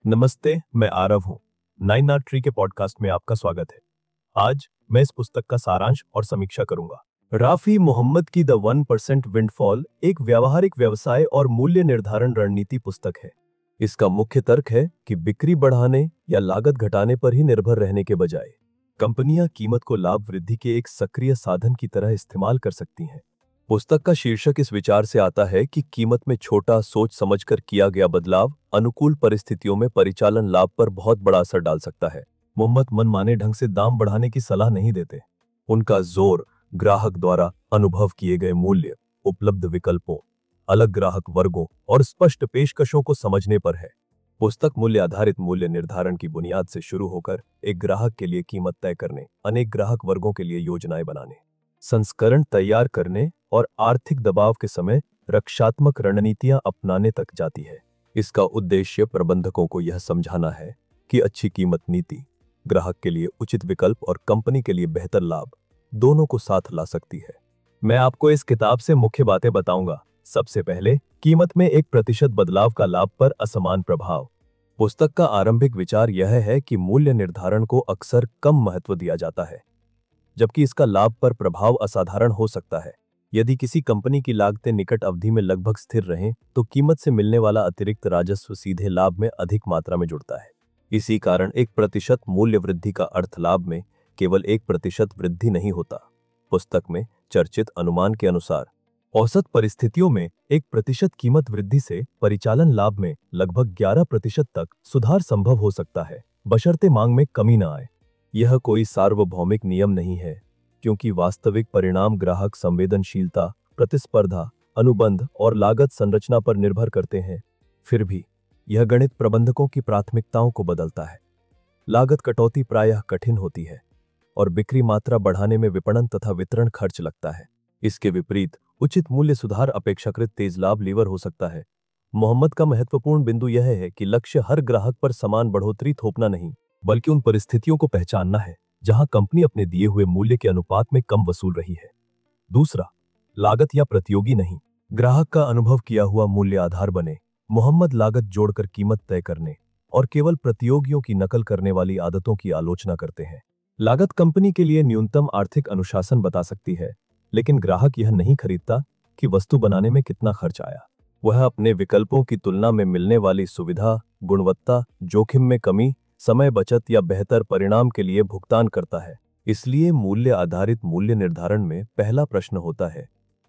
नमस्ते, मैं आरव हूँ। नाइन आर्ट ट्री के पॉडकास्ट में आपका स्वागत है। आज मैं इस पुस्तक का सारांश और समीक्षा करूंगा। राफी मोहम्मद की द 1% विंडफॉल एक व्यावहारिक व्यवसाय और मूल्य निर्धारण रणनीति पुस्तक है। इसका मुख्य तर्क है कि बिक्री बढ़ाने या लागत घटाने पर ही निर्भर रहने के बजाय कंपनियां कीमत को लाभ वृद्धि के एक सक्रिय साधन की तरह इस्तेमाल कर सकती हैं। पुस्तक का शीर्षक इस विचार से आता है कि कीमत में छोटा सोच समझकर किया गया बदलाव अनुकूल परिस्थितियों में परिचालन लाभ पर बहुत बड़ा असर डाल सकता है। मोहम्मद मनमाने ढंग से दाम बढ़ाने की सलाह नहीं देते। उनका जोर ग्राहक द्वारा अनुभव किए गए मूल्य, उपलब्ध विकल्पों, अलग ग्राहक वर्गों और स्पष्ट पेशकशों को समझने पर है। पुस्तक मूल्य आधारित मूल्य निर्धारण की बुनियाद से शुरू होकर एक ग्राहक के लिए कीमत तय करने, अनेक ग्राहक वर्गों के लिए योजनाएं बनाने, संस्करण तैयार करने और आर्थिक दबाव के समय रक्षात्मक रणनीतियां अपनाने तक जाती है। इसका उद्देश्य प्रबंधकों को यह समझाना है कि अच्छी कीमत नीति ग्राहक के लिए उचित विकल्प और कंपनी के लिए बेहतर लाभ दोनों को साथ ला सकती है। मैं आपको इस किताब से मुख्य बातें बताऊंगा। सबसे पहले, कीमत में 1% बदलाव का लाभ पर असमान प्रभाव। पुस्तक का आरंभिक विचार यह है कि मूल्य निर्धारण को अक्सर कम महत्व दिया जाता है, जबकि इसका लाभ पर प्रभाव असाधारण हो सकता है। यदि किसी कंपनी की लागतें निकट अवधि में लगभग स्थिर रहें, तो कीमत से मिलने वाला अतिरिक्त राजस्व सीधे लाभ में अधिक मात्रा में जुड़ता है। इसी कारण 1% मूल्य वृद्धि का अर्थ लाभ में केवल 1% वृद्धि नहीं होता। पुस्तक में चर्चित अनुमान के अनुसार औसत परिस्थितियों में 1% कीमत वृद्धि से परिचालन लाभ में लगभग 11% तक सुधार संभव हो सकता है, बशर्ते मांग में कमी न आए। यह कोई सार्वभौमिक नियम नहीं है, क्योंकि वास्तविक परिणाम ग्राहक संवेदनशीलता, प्रतिस्पर्धा, अनुबंध और लागत संरचना पर निर्भर करते हैं। फिर भी यह गणित प्रबंधकों की प्राथमिकताओं को बदलता है। लागत कटौती प्रायः कठिन होती है और बिक्री मात्रा बढ़ाने में विपणन तथा वितरण खर्च लगता है। इसके विपरीत उचित मूल्य सुधार अपेक्षाकृत तेज लाभ लीवर हो सकता है। मोहम्मद का महत्वपूर्ण बिंदु यह है कि लक्ष्य हर ग्राहक पर समान बढ़ोतरी थोपना नहीं, बल्कि उन परिस्थितियों को पहचानना है जहां कंपनी अपने दिए हुए मूल्य के अनुपात में कम वसूल रही है। दूसरा, लागत या प्रतियोगी नहीं, ग्राहक का अनुभव किया हुआ मूल्य आधार बने। मोहम्मद लागत जोड़कर कीमत तय करने और केवल प्रतियोगियों की नकल करने वाली आदतों की आलोचना करते हैं। लागत कंपनी के लिए न्यूनतम आर्थिक अनुशासन बता सकती है, लेकिन ग्राहक यह नहीं खरीदता कि वस्तु बनाने में कितना खर्च आया। वह अपने विकल्पों की तुलना में मिलने वाली सुविधा, गुणवत्ता, जोखिम में कमी, समय बचत या बेहतर परिणाम के लिए भुगतान करता है। इसलिए मूल्य आधारित मूल्य निर्धारण में पहला प्रश्न होता है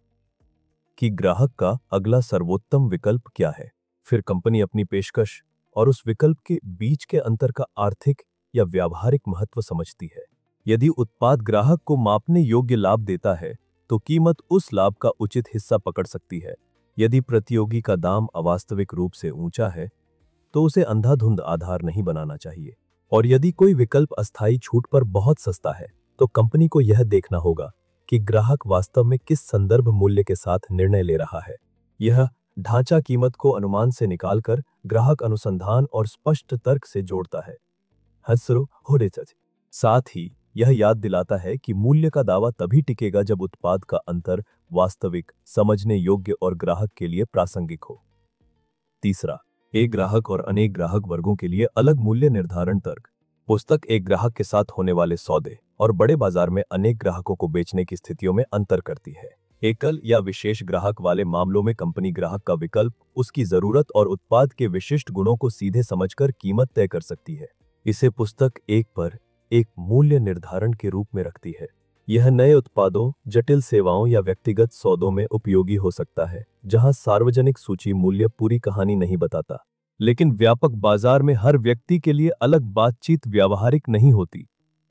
कि ग्राहक का अगला सर्वोत्तम विकल्प क्या है। फिर कंपनी अपनी पेशकश और उस विकल्प के बीच के अंतर का आर्थिक या व्यावहारिक महत्व समझती है। यदि उत्पाद ग्राहक को मापने योग्य लाभ देता है, तो कीमत उस लाभ का उचित हिस्सा पकड़ सकती है। यदि प्रतियोगी का दाम अवास्तविक रूप से ऊंचा है, तो उसे अंधाधुंध आधार नहीं बनाना चाहिए। और यदि कोई विकल्प अस्थायी छूट पर बहुत सस्ता है, तो कंपनी को यह देखना होगा कि ग्राहक वास्तव में किस संदर्भ मूल्य के साथ निर्णय ले रहा है। यह ढांचा कीमत को अनुमान से निकालकर ग्राहक अनुसंधान और स्पष्ट तर्क से जोड़ता है। हसरो होड़े चच। साथ ही यह याद दिलाता है कि मूल्य का दावा तभी टिकेगा जब उत्पाद का अंतर वास्तविक, समझने योग्य और ग्राहक के लिए प्रासंगिक हो। तीसरा, एक ग्राहक और अनेक ग्राहक वर्गों के लिए अलग मूल्य निर्धारण तर्क। पुस्तक एक ग्राहक के साथ होने वाले सौदे और बड़े बाजार में अनेक ग्राहकों को बेचने की स्थितियों में अंतर करती है। एकल या विशेष ग्राहक वाले मामलों में कंपनी ग्राहक का विकल्प, उसकी जरूरत और उत्पाद के विशिष्ट गुणों को सीधे समझकर कीमत तय कर सकती है। इसे पुस्तक एक पर एक मूल्य निर्धारण के रूप में रखती है। यह नए उत्पादों, जटिल सेवाओं या व्यक्तिगत सौदों में उपयोगी हो सकता है, जहां सार्वजनिक सूची मूल्य पूरी कहानी नहीं बताता, लेकिन व्यापक बाजार में हर व्यक्ति के लिए अलग बातचीत व्यावहारिक नहीं होती।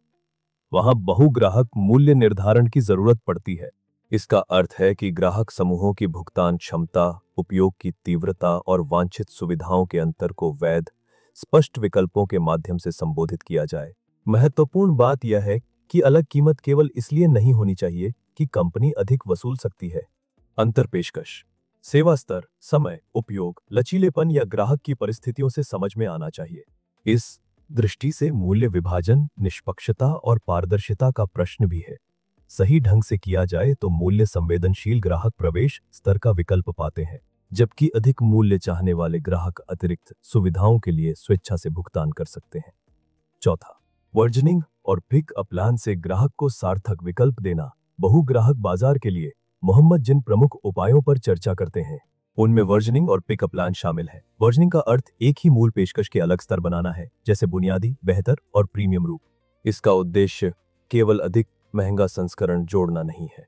वहां बहुग्राहक मूल्य निर्धारण की जरूरत पड़ती है। इसका अर्थ है कि ग्राहक समूहों की भुगतान क्षमता, उपयोग की तीव्रता और वांछित सुविधाओं के अंतर को वैध, स्पष्ट विकल्पों के माध्यम से संबोधित किया जाए। महत्वपूर्ण बात यह है कि अलग कीमत केवल इसलिए नहीं होनी चाहिए कि कंपनी अधिक वसूल सकती है। अंतर पेशकश, सेवा स्तर, समय, उपयोग, लचीलेपन या ग्राहक की परिस्थितियों से समझ में आना चाहिए। इस दृष्टि से मूल्य विभाजन निष्पक्षता और पारदर्शिता का प्रश्न भी है। सही ढंग से किया जाए तो मूल्य संवेदनशील ग्राहक प्रवेश स्तर का विकल्प पाते हैं। जबकि अधिक मूल्य चाहने वाले ग्राहक अतिरिक्त सुविधाओं के लिए स्वेच्छा से भुगतान कर सकते हैं। चौथा, वर्जनिंग और पिक अप प्लान से ग्राहक को सार्थक विकल्प देना। बहुग्राहक बाजार के लिए मोहम्मद जिन प्रमुख उपायों पर चर्चा करते हैं उनमें वर्जनिंग और पिक अप प्लान शामिल है। वर्जनिंग का अर्थ एक ही मूल पेशकश के अलग स्तर बनाना है, जैसे बुनियादी, बेहतर और प्रीमियम रूप। इसका उद्देश्य केवल अधिक महंगा संस्करण जोड़ना नहीं है।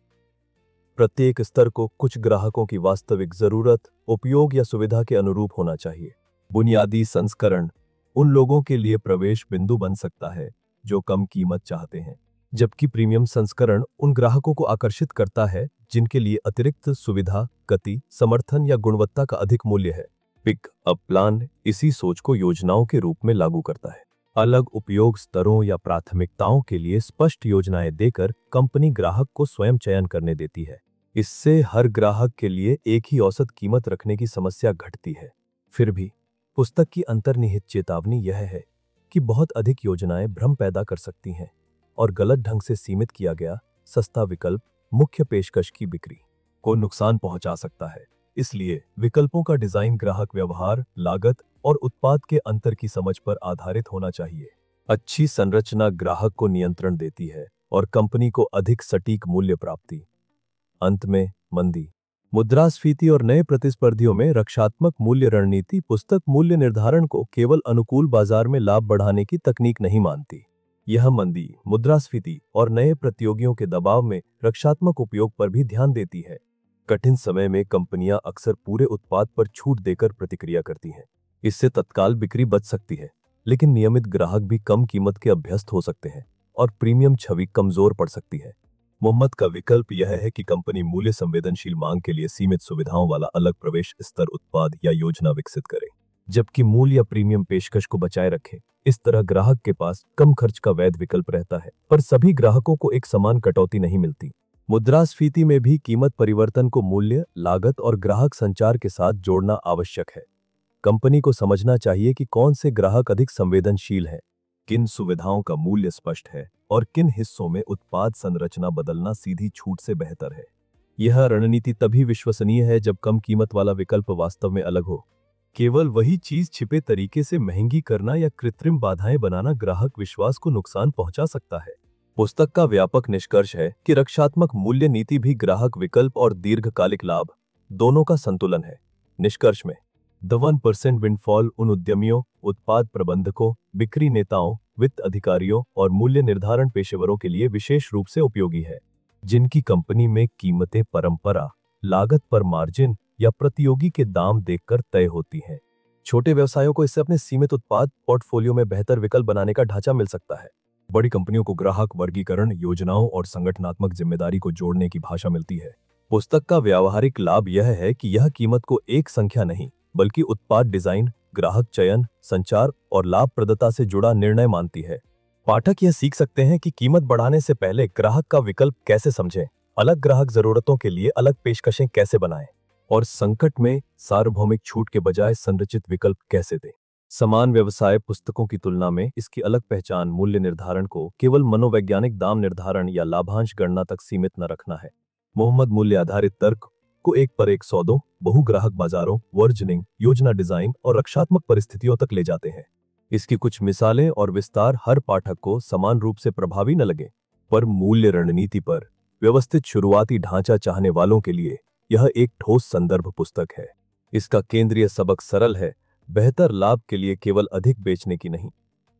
प्रत्येक स्तर को कुछ ग्राहकों की वास्तविक जरूरत, उपयोग या सुविधा के अनुरूप होना चाहिए। बुनियादी संस्करण उन लोगों के लिए प्रवेश बिंदु बन सकता है जो कम कीमत चाहते हैं, जबकि प्रीमियम संस्करण उन ग्राहकों को आकर्षित करता है जिनके लिए अतिरिक्त सुविधा, गति, समर्थन या गुणवत्ता का अधिक मूल्य है। पिक अप प्लान इसी सोच को योजनाओं के रूप में लागू करता है। अलग उपयोग स्तरों या प्राथमिकताओं के लिए स्पष्ट योजनाएं देकर कंपनी ग्राहक को स्वयं चयन करने देती है। इससे हर ग्राहक के लिए एक ही औसत कीमत रखने की समस्या घटती है। फिर भी पुस्तक की अंतर्निहित चेतावनी यह है कि बहुत अधिक योजनाएं भ्रम पैदा कर सकती हैं और गलत ढंग से सीमित किया गया सस्ता विकल्प मुख्य पेशकश की बिक्री को नुकसान पहुंचा सकता है। इसलिए विकल्पों का डिजाइन ग्राहक व्यवहार, लागत और उत्पाद के अंतर की समझ पर आधारित होना चाहिए। अच्छी संरचना ग्राहक को नियंत्रण देती है और कंपनी को अधिक सटीक मूल्य प्राप्ति। अंत में मंदी, मुद्रास्फीति और नए प्रतिस्पर्धियों में रक्षात्मक मूल्य रणनीति पुस्तक मूल्य निर्धारण को केवल अनुकूल बाजार में लाभ बढ़ाने की तकनीक नहीं मानती। यह मंदी, मुद्रास्फीति और नए प्रतियोगियों के दबाव में रक्षात्मक उपयोग पर भी ध्यान देती है। कठिन समय में कंपनियां अक्सर पूरे उत्पाद पर छूट देकर प्रतिक्रिया करती हैं। इससे तत्काल बिक्री बच सकती है, लेकिन नियमित ग्राहक भी कम कीमत के अभ्यस्त हो सकते हैं और प्रीमियम छवि कमजोर पड़ सकती है। मोहम्मद का विकल्प यह है कि कंपनी मूल्य संवेदनशील मांग के लिए सीमित सुविधाओं वाला अलग प्रवेश स्तर उत्पाद या योजना विकसित करे, जबकि मूल्य या प्रीमियम पेशकश को बचाए रखे। इस तरह ग्राहक के पास कम खर्च का वैध विकल्प रहता है, पर सभी ग्राहकों को एक समान कटौती नहीं मिलती। मुद्रास्फीति में भी कीमत परिवर्तन को मूल्य, लागत और ग्राहक संचार के साथ जोड़ना आवश्यक है। कंपनी को समझना चाहिए कि कौन से ग्राहक अधिक संवेदनशील हैं, किन सुविधाओं का मूल्य स्पष्ट है और किन हिस्सों में उत्पाद संरचना बदलना सीधी छूट से बेहतर है। यह रणनीति तभी विश्वसनीय है जब कम कीमत वाला विकल्प वास्तव में अलग हो। केवल वही चीज छिपे तरीके से महंगी करना या कृत्रिम बाधाएं बनाना ग्राहक विश्वास को नुकसान पहुंचा सकता है। पुस्तक का व्यापक निष्कर्ष है कि रक्षात्मक मूल्य नीति भी ग्राहक विकल्प और दीर्घकालिक लाभ दोनों का संतुलन है। निष्कर्ष में द 1% विंडफॉल उन उद्यमियों, उत्पाद प्रबंधकों, बिक्री नेताओं, वित्त अधिकारियों और मूल्य निर्धारण पेशेवरों के लिए विशेष रूप से उपयोगी है, जिनकी कंपनी में कीमतें परंपरा, लागत पर मार्जिन या प्रतियोगी के दाम देखकर तय होती हैं। छोटे व्यवसायों को इससे अपने सीमित उत्पाद पोर्टफोलियो में बेहतर विकल्प बनाने का ढांचा मिल सकता है। बड़ी कंपनियों को ग्राहक वर्गीकरण, योजनाओं और संगठनात्मक जिम्मेदारी को जोड़ने की भाषा मिलती है। पुस्तक का व्यावहारिक लाभ यह है कि यह कीमत को एक संख्या नहीं, बल्कि उत्पाद डिजाइन, ग्राहक चयन, संचार और लाभप्रदता से जुड़ा निर्णय मानती है। पाठक यह सीख सकते हैं कि कीमत बढ़ाने से पहले ग्राहक का विकल्प कैसे समझें, अलग ग्राहक जरूरतों के लिए अलग पेशकशें कैसे बनाएं और संकट में सार्वभौमिक छूट के बजाय संरचित विकल्प कैसे दें। समान व्यवसाय पुस्तकों की तुलना में इसकी अलग पहचान मूल्य निर्धारण को केवल मनोवैज्ञानिक दाम निर्धारण या लाभांश गणना तक सीमित न रखना है। मोहम्मद मूल्य आधारित तर्क को एक पर एक सौदों, बहुग्राहक बाजारों, वर्जनिंग, योजना डिजाइन और रक्षात्मक परिस्थितियों तक ले जाते हैं। इसकी कुछ मिसालें और विस्तार हर पाठक को समान रूप से प्रभावी न लगे, पर मूल्य रणनीति पर व्यवस्थित शुरुआती ढांचा चाहने वालों के लिए यह एक ठोस संदर्भ पुस्तक है। इसका केंद्रीय सबक सरल है, बेहतर लाभ के लिए केवल अधिक बेचने की नहीं,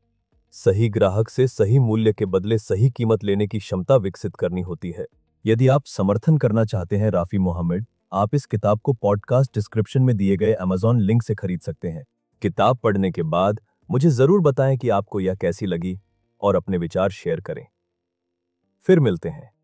सही ग्राहक से सही मूल्य के बदले सही कीमत लेने की क्षमता विकसित करनी होती है। यदि आप समर्थन करना चाहते हैं राफी मोहम्मद, आप इस किताब को पॉडकास्ट डिस्क्रिप्शन में दिए गए अमेज़न लिंक से खरीद सकते हैं। किताब पढ़ने के बाद मुझे जरूर बताएं कि आपको यह कैसी लगी और अपने विचार शेयर करें। फिर मिलते हैं।